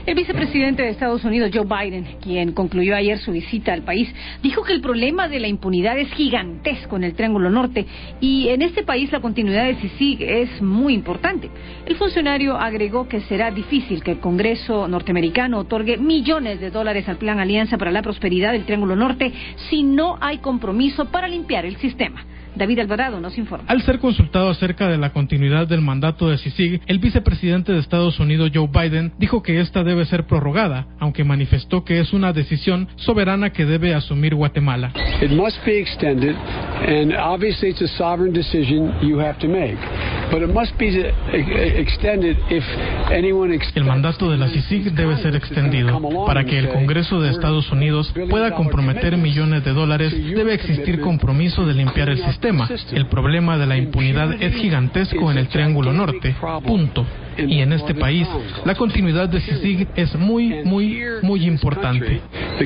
El vicepresidente de Estados Unidos, Joe Biden, quien concluyó ayer su visita al país, dijo que el problema de la impunidad es gigantesco en el Triángulo Norte y en este país la continuidad de CICIG es muy importante. El funcionario agregó que será difícil que el Congreso norteamericano otorgue millones de dólares al Plan Alianza para la Prosperidad del Triángulo Norte si no hay compromiso para limpiar el sistema. David Alvarado nos informa. Al ser consultado acerca de la continuidad del mandato de CICIG, el vicepresidente de Estados Unidos, Joe Biden, dijo que esta debe ser prorrogada, aunque manifestó que es una decisión soberana que debe asumir Guatemala. It must be extended, and obviously it's a sovereign decision you have to make. But it must be extended if anyone El mandato de la CICIG debe ser extendido. Para que el Congreso de Estados Unidos pueda comprometer millones de dólares, debe existir compromiso de limpiar el sistema. El problema de la impunidad es gigantesco en el Triángulo Norte. Punto. Y en este país, la continuidad de CICIG es muy importante.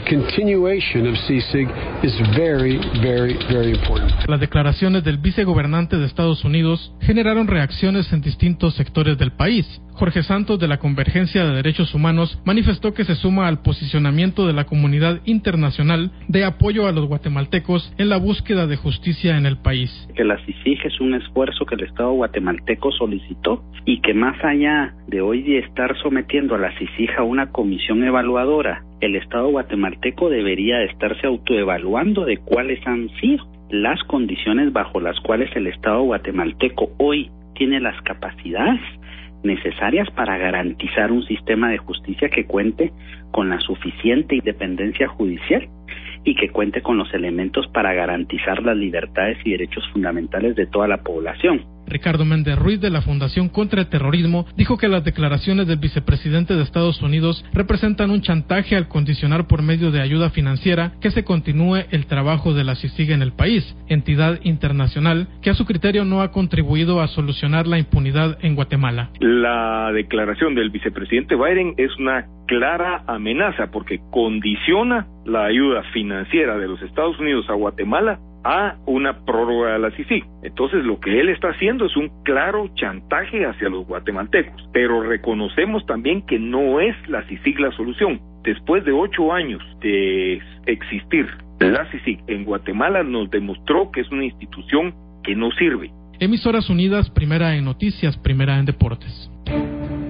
Las declaraciones del vicegobernante de Estados Unidos generaron reacciones en distintos sectores del país. Jorge Santos, de la Convergencia de Derechos Humanos, manifestó que se suma al posicionamiento de la comunidad internacional de apoyo a los guatemaltecos en la búsqueda de justicia en el país. Que la CICIG es un esfuerzo que el Estado guatemalteco solicitó y que más allá de hoy de estar sometiendo a la CICIG a una comisión evaluadora, el Estado guatemalteco debería de estarse autoevaluando de cuáles han sido las condiciones bajo las cuales el Estado guatemalteco hoy tiene las capacidades necesarias para garantizar un sistema de justicia que cuente con la suficiente independencia judicial y que cuente con los elementos para garantizar las libertades y derechos fundamentales de toda la población. Ricardo Méndez Ruiz, de la Fundación contra el Terrorismo, dijo que las declaraciones del vicepresidente de Estados Unidos representan un chantaje al condicionar por medio de ayuda financiera que se continúe el trabajo de la CICIG en el país, entidad internacional que a su criterio no ha contribuido a solucionar la impunidad en Guatemala. La declaración del vicepresidente Biden es una clara amenaza porque condiciona la ayuda financiera de los Estados Unidos a Guatemala a una prórroga de la CICIG. Entonces lo que él está haciendo es un claro chantaje hacia los guatemaltecos, pero reconocemos también que no es la CICIG la solución. Después de 8 años de existir la CICIG en Guatemala nos demostró que es una institución que no sirve. Emisoras Unidas, primera en noticias, primera en deportes.